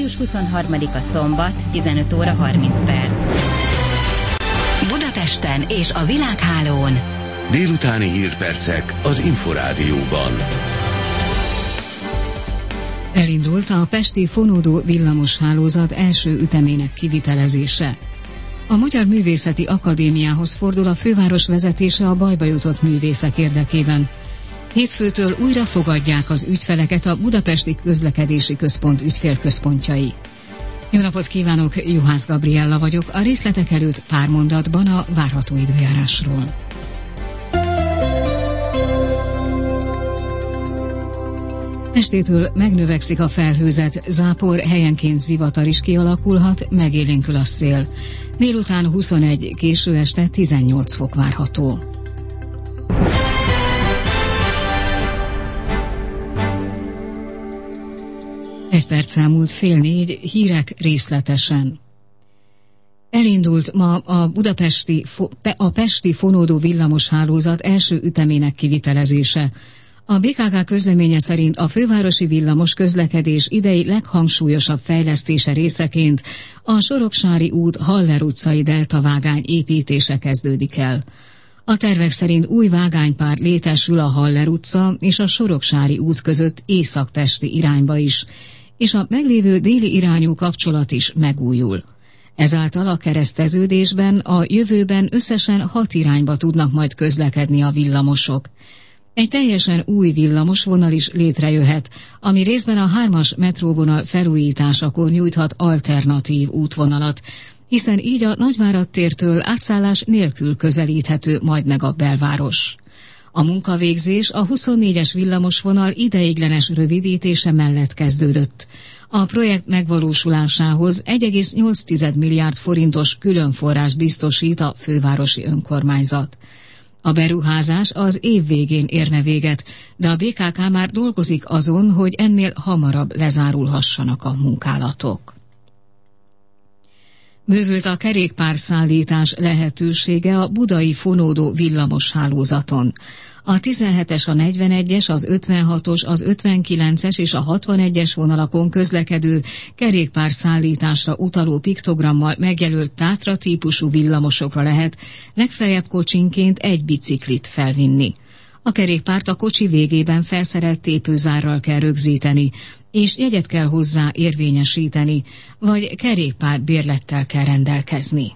Május 23-a szombat, 15 óra 30 perc. Budapesten és a világhálón. Délutáni hírpercek az Inforádióban. Elindult a pesti fonódó villamoshálózat első ütemének kivitelezése. A Magyar Művészeti Akadémiához fordul a főváros vezetése a bajba jutott művészek érdekében. Hétfőtől újra fogadják az ügyfeleket a Budapesti Közlekedési Központ ügyfélközpontjai. Jó napot kívánok, Juhász Gabriella vagyok, a részletek előtt pár mondatban a várható időjárásról. Estétől megnövekszik a felhőzet, zápor, helyenként zivatar is kialakulhat, megélénkül a szél. Délután 21, késő este 18 fok várható. Egy perc elmúlt 3:30, hírek részletesen. Elindult ma a pesti fonódó villamoshálózat első ütemének kivitelezése. A BKK közleménye szerint a fővárosi villamos közlekedés idei leghangsúlyosabb fejlesztése részeként a Soroksári út Haller utcai deltavágány építése kezdődik el. A tervek szerint új vágánypár létesül a Haller utca és a Soroksári út között északpesti irányba is, és a meglévő déli irányú kapcsolat is megújul. Ezáltal a kereszteződésben a jövőben összesen 6 irányba tudnak majd közlekedni a villamosok. Egy teljesen új villamosvonal is létrejöhet, ami részben a 3-as metróvonal felújításakor nyújthat alternatív útvonalat, hiszen így a Nagyvárad tértől átszállás nélkül közelíthető majd meg a belváros. A munkavégzés a 24-es villamosvonal ideiglenes rövidítése mellett kezdődött. A projekt megvalósulásához 1,8 milliárd forintos különforrás biztosít a fővárosi önkormányzat. A beruházás az év végén érne véget, de a BKK már dolgozik azon, hogy ennél hamarabb lezárulhassanak a munkálatok. Bővült a kerékpárszállítás lehetősége a budai fonódó villamoshálózaton. A 17-es, a 41-es, az 56-os, az 59-es és a 61-es vonalakon közlekedő kerékpárszállításra utaló piktogrammal megjelölt Tátra típusú villamosokra lehet legfeljebb kocsinként egy biciklit felvinni. A kerékpárt a kocsi végében felszerelt tépőzárral kell rögzíteni, és jegyet kell hozzá érvényesíteni, vagy kerékpárbérlettel kell rendelkezni.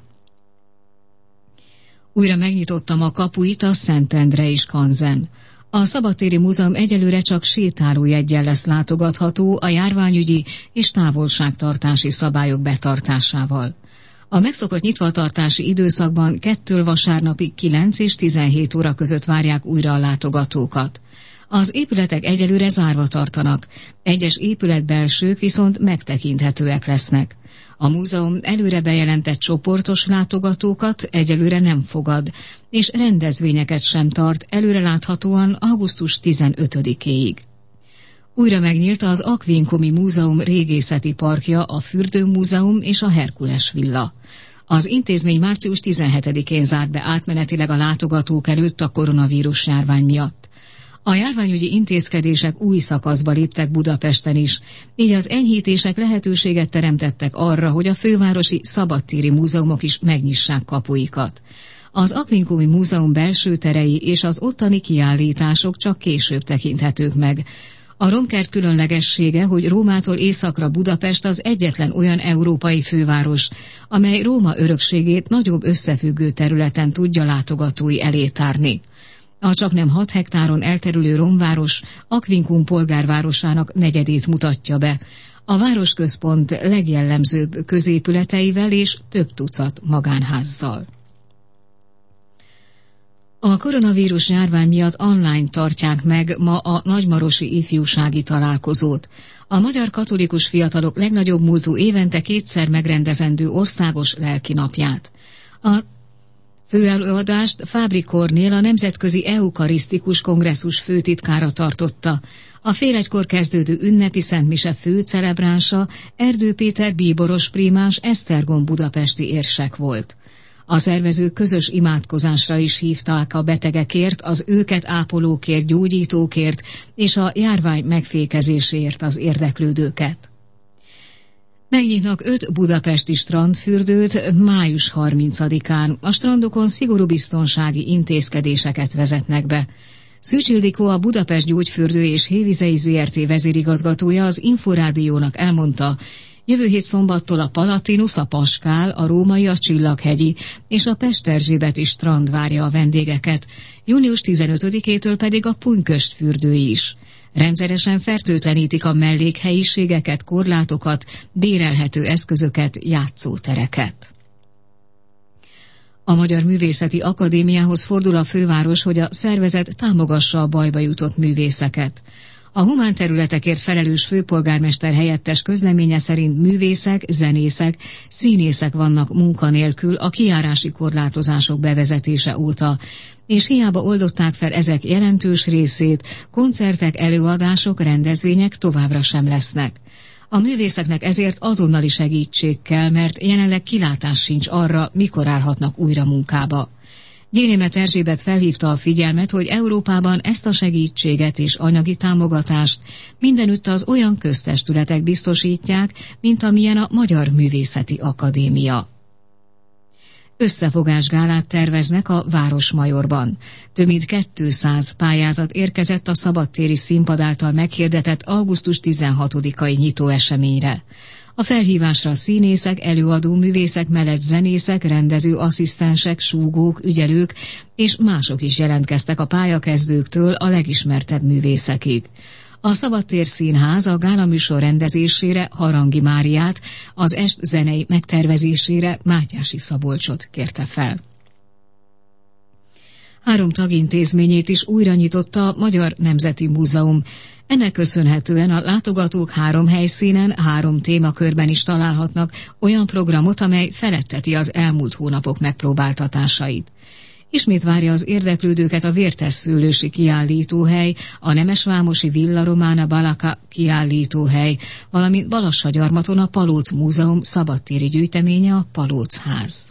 Újra megnyitottam a kapuit a Szentendrei skanzen. A Szabadtéri Múzeum egyelőre csak sétálójeggyel lesz látogatható a járványügyi és távolságtartási szabályok betartásával. A megszokott nyitvatartási időszakban 2 vasárnapig 9 és 17 óra között várják újra a látogatókat. Az épületek egyelőre zárva tartanak, egyes épületbelsők viszont megtekinthetőek lesznek. A múzeum előre bejelentett csoportos látogatókat egyelőre nem fogad, és rendezvényeket sem tart előreláthatóan augusztus 15-éig. Újra megnyílt az Aquincumi Múzeum régészeti parkja, a Fürdőmúzeum és a Herkules villa. Az intézmény március 17-én zárt be átmenetileg a látogatók előtt a koronavírus járvány miatt. A járványügyi intézkedések új szakaszba léptek Budapesten is, így az enyhítések lehetőséget teremtettek arra, hogy a fővárosi szabadtéri múzeumok is megnyissák kapuikat. Az Aquincumi Múzeum belső terei és az ottani kiállítások csak később tekinthetők meg. A Romkert különlegessége, hogy Rómától északra Budapest az egyetlen olyan európai főváros, amely Róma örökségét nagyobb összefüggő területen tudja látogatói elé tárni. A csaknem 6 hektáron elterülő romváros Aquincum polgárvárosának negyedét mutatja be, a városközpont legjellemzőbb középületeivel és több tucat magánházzal. A koronavírus járvány miatt online tartják meg ma a nagymarosi ifjúsági találkozót. A magyar katolikus fiatalok legnagyobb múltú évente 2-szer megrendezendő országos lelkinapját. A főelőadást Fábri Kornél, a Nemzetközi Eukarisztikus Kongresszus főtitkára tartotta. A fél egykor kezdődő ünnepi szentmise főcelebránsa Erdő Péter bíboros prímás Esztergom budapesti érsek volt. A szervezők közös imádkozásra is hívták a betegekért, az őket ápolókért, gyógyítókért és a járvány megfékezéséért az érdeklődőket. Megnyitnak 5 budapesti strandfürdőt május 30-án. A strandokon szigorú biztonsági intézkedéseket vezetnek be. Szűcs Ildikó, a Budapest Gyógyfürdő és Hévizei Zrt. Vezérigazgatója az Inforádiónak elmondta, jövő hét szombattól a Palatinus, a Paskál, a Római, a Csillaghegyi és a Pesterzsébeti strand várja a vendégeket, június 15-től pedig a Punyköst fürdői is. Rendszeresen fertőtlenítik a mellékhelyiségeket, korlátokat, bérelhető eszközöket, játszótereket. A Magyar Művészeti Akadémiához fordul a főváros, hogy a szervezet támogassa a bajba jutott művészeket. A humán területekért felelős főpolgármester helyettes közleménye szerint művészek, zenészek, színészek vannak munkanélkül a kijárási korlátozások bevezetése óta, és hiába oldották fel ezek jelentős részét, koncertek, előadások, rendezvények továbbra sem lesznek. A művészeknek ezért azonnali segítség kell, mert jelenleg kilátás sincs arra, mikor állhatnak újra munkába. Gyénémet Erzsébet felhívta a figyelmet, hogy Európában ezt a segítséget és anyagi támogatást mindenütt az olyan köztestületek biztosítják, mint amilyen a Magyar Művészeti Akadémia. Összefogásgálát terveznek a Városmajorban. Több mint 200 pályázat érkezett a szabadtéri színpad által meghirdetett augusztus 16-ai nyitóeseményre. A felhívásra színészek, előadó művészek mellett zenészek, rendező asszisztensek, súgók, ügyelők és mások is jelentkeztek a pályakezdőktől a legismertebb művészekig. A Szabadtér Színház a gálaműsor rendezésére Harangi Máriát, az est zenei megtervezésére Mátyási Szabolcsot kérte fel. 3 tagintézményét is újra nyitotta a Magyar Nemzeti Múzeum. Ennek köszönhetően a látogatók 3 helyszínen, 3 témakörben is találhatnak olyan programot, amely feletteti az elmúlt hónapok megpróbáltatásait. Ismét várja az érdeklődőket a Vértes Szőlősi kiállítóhely, a Nemesvámosi Villa Romana Balaka kiállítóhely, valamint Balassagyarmaton a Palóc Múzeum szabadtéri gyűjteménye, a Palócház.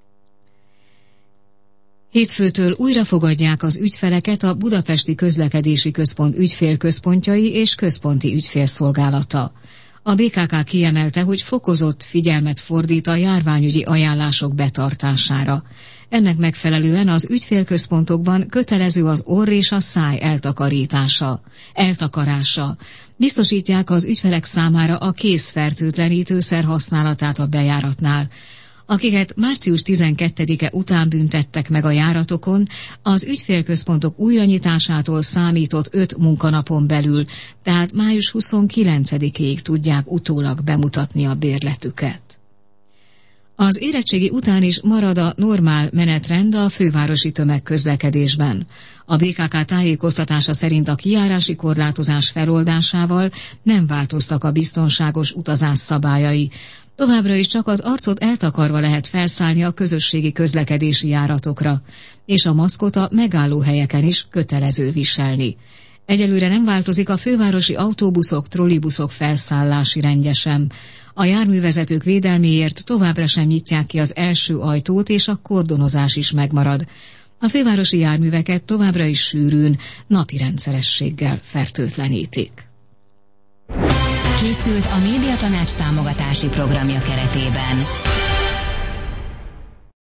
Hétfőtől újra fogadják az ügyfeleket a Budapesti Közlekedési Központ ügyfélközpontjai és központi ügyfélszolgálata. A BKK kiemelte, hogy fokozott figyelmet fordít a járványügyi ajánlások betartására. Ennek megfelelően az ügyfélközpontokban kötelező az orr és a száj eltakarása. Biztosítják az ügyfelek számára a kézfertőtlenítőszer használatát a bejáratnál. Akiket március 12-e után büntettek meg a járatokon, az ügyfélközpontok újranyitásától számított 5 munkanapon belül, tehát május 29-ig tudják utólag bemutatni a bérletüket. Az érettségi után is marad a normál menetrend a fővárosi tömegközlekedésben. A BKK tájékoztatása szerint a kijárási korlátozás feloldásával nem változtak a biztonságos utazás szabályai. Továbbra is csak az arcot eltakarva lehet felszállni a közösségi közlekedési járatokra, és a maszkot a megállóhelyeken is kötelező viselni. Egyelőre nem változik a fővárosi autóbuszok, trollibuszok felszállási rendje sem. A járművezetők védelméért továbbra sem nyitják ki az első ajtót, és a kordonozás is megmarad. A fővárosi járműveket továbbra is sűrűn, napi rendszerességgel fertőtlenítik. Készült a Médiatanács támogatási programja keretében.